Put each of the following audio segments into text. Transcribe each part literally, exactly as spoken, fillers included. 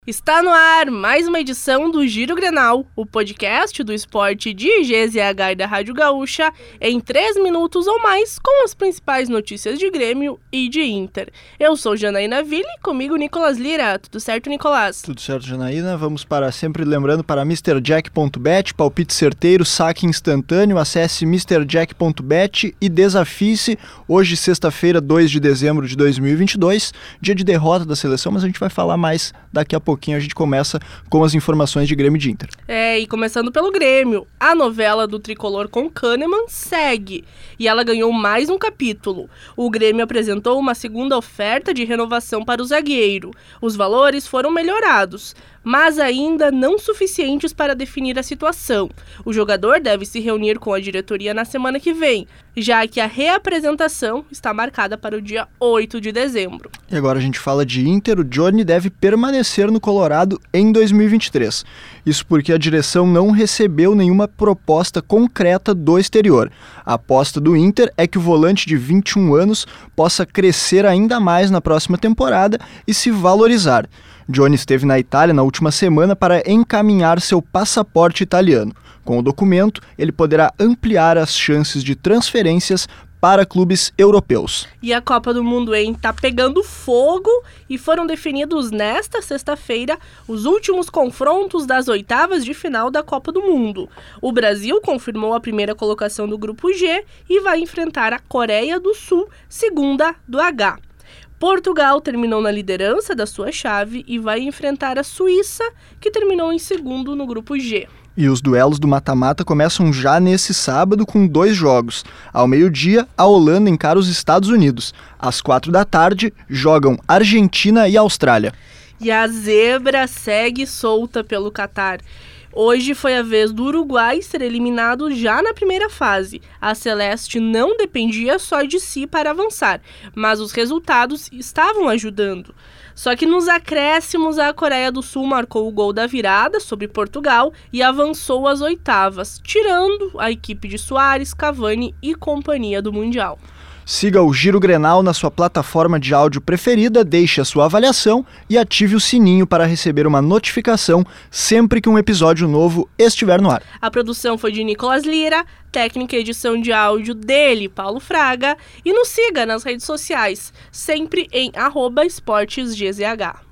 Está no ar mais uma edição do Giro Grenal, o podcast do esporte de G Z H e da Rádio Gaúcha, em três minutos ou mais, com as principais notícias de Grêmio e de Inter. Eu sou Janaína Ville, comigo Nicolas Lira. Tudo certo, Nicolas? Tudo certo, Janaína. Vamos para, sempre lembrando, para mister jack ponto bet, palpite certeiro, saque instantâneo. Acesse mister jack ponto bet e desafie-se. Hoje, sexta-feira, dois de dezembro de dois mil e vinte e dois, dia de derrota da seleção, mas a gente vai falar mais daqui a pouco. pouquinho a gente começa com as informações de Grêmio e de Inter. É, e começando pelo Grêmio, a novela do Tricolor com Kahneman segue, e ela ganhou mais um capítulo. O Grêmio apresentou uma segunda oferta de renovação para o zagueiro. Os valores foram melhorados, mas ainda não suficientes para definir a situação. O jogador deve se reunir com a diretoria na semana que vem, já que a reapresentação está marcada para o dia oito de dezembro. E agora a gente fala de Inter. O Johnny deve permanecer no Colorado em dois mil e vinte e três. Isso porque a direção não recebeu nenhuma proposta concreta do exterior. A aposta do Inter é que o volante de vinte e um anos possa crescer ainda mais na próxima temporada e se valorizar. Johnny esteve na Itália na última semana para encaminhar seu passaporte italiano. Com o documento, ele poderá ampliar as chances de transferências para clubes europeus. E a Copa do Mundo, hein, tá pegando fogo e foram definidos nesta sexta-feira os últimos confrontos das oitavas de final da Copa do Mundo. O Brasil confirmou a primeira colocação do Grupo G e vai enfrentar a Coreia do Sul, segunda do H. Portugal terminou na liderança da sua chave e vai enfrentar a Suíça, que terminou em segundo no Grupo G. E os duelos do mata-mata começam já nesse sábado com dois jogos. Ao meio-dia, a Holanda encara os Estados Unidos. Às quatro da tarde, jogam Argentina e Austrália. E a zebra segue solta pelo Catar. Hoje foi a vez do Uruguai ser eliminado já na primeira fase. A Celeste não dependia só de si para avançar, mas os resultados estavam ajudando. Só que nos acréscimos, a Coreia do Sul marcou o gol da virada sobre Portugal e avançou às oitavas, tirando a equipe de Suárez, Cavani e companhia do Mundial. Siga o Giro Grenal na sua plataforma de áudio preferida, deixe a sua avaliação e ative o sininho para receber uma notificação sempre que um episódio novo estiver no ar. A produção foi de Nicolas Lira, técnica e edição de áudio dele, Paulo Fraga, e nos siga nas redes sociais, sempre em arroba esportesgzh.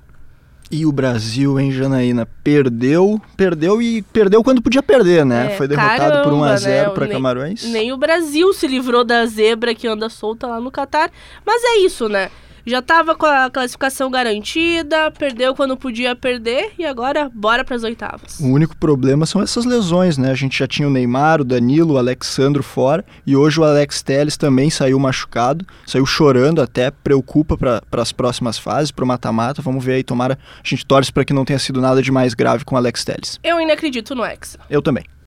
E o Brasil, hein, Janaína? Perdeu, perdeu e perdeu quando podia perder, né? É, Foi derrotado caramba, por um a zero né? para Nem, Camarões. Nem o Brasil se livrou da zebra que anda solta lá no Catar. Mas é isso, né? Já estava com a classificação garantida, perdeu quando podia perder e agora bora para as oitavas. O único problema são essas lesões, né? A gente já tinha o Neymar, o Danilo, o Alexandro fora e hoje o Alex Telles também saiu machucado, saiu chorando até, preocupa para as próximas fases, para o mata-mata. Vamos ver aí, tomara, a gente torce para que não tenha sido nada de mais grave com o Alex Telles. Eu ainda acredito no Hexa. Eu também.